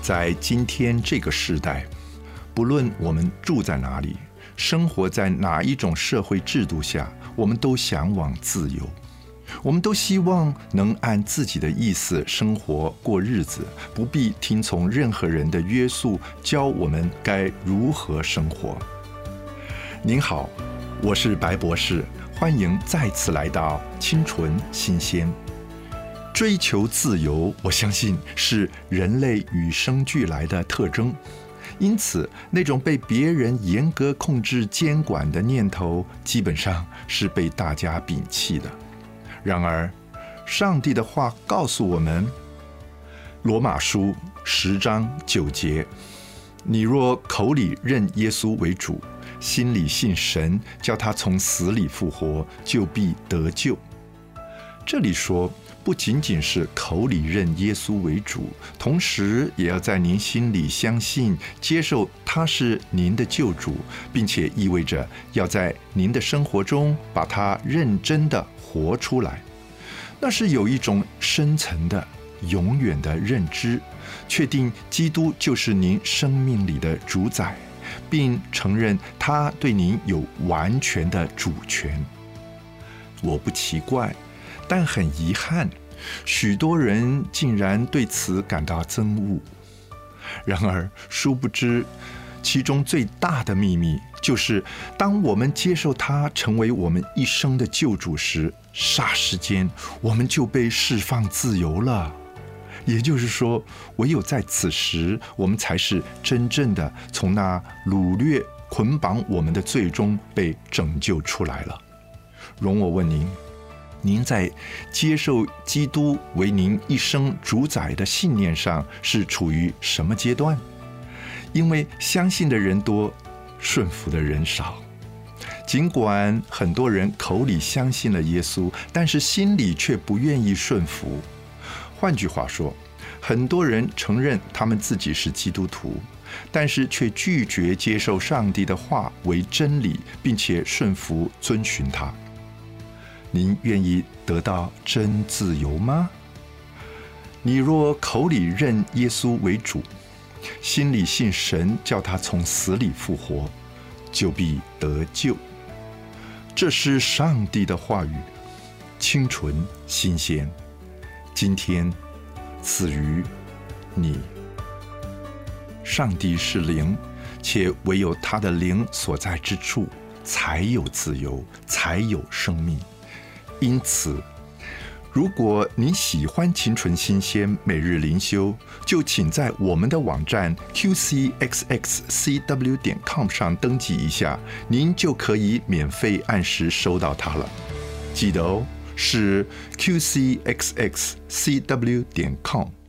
在今天这个时代，不论我们住在哪里，生活在哪一种社会制度下，我们都向往自由。我们都希望能按自己的意思生活过日子，不必听从任何人的约束，教我们该如何生活。您好，我是白博士，欢迎再次来到清纯新鲜。追求自由，我相信是人类与生俱来的特征，因此那种被别人严格控制监管的念头，基本上是被大家摒弃的。然而，上帝的话告诉我们，罗马书10章9节，你若口里认耶稣为主，心里信神，叫他从死里复活，就必得救。这里说，不仅仅是口里认耶稣为主，同时也要在您心里相信、接受他是您的救主，并且意味着要在您的生活中把他认真地活出来。那是有一种深层的、永远的认知，确定基督就是您生命里的主宰，并承认他对您有完全的主权。我不奇怪，但很遗憾，许多人竟然对此感到憎恶。然而，殊不知，其中最大的秘密就是，当我们接受他成为我们一生的救主时，霎时间我们就被释放自由了。也就是说，唯有在此时，我们才是真正的从那掳掠、捆绑我们的罪中被拯救出来了。容我问您，您在接受基督为您一生主宰的信念上是处于什么阶段？因为相信的人多，顺服的人少。尽管很多人口里相信了耶稣，但是心里却不愿意顺服。换句话说，很多人承认他们自己是基督徒，但是却拒绝接受上帝的话为真理，并且顺服遵循它。您愿意得到真自由吗？你若口里认耶稣为主，心里信神叫他从死里复活，就必得救。这是上帝的话语，清纯新鲜，今天赐予你。上帝是灵，且唯有他的灵所在之处，才有自由，才有生命。因此，如果你喜欢清纯新鲜每日灵修，就请在我们的网站 qcxxcw.com 上登记一下，您就可以免费按时收到它了。记得哦，是 qcxxcw.com。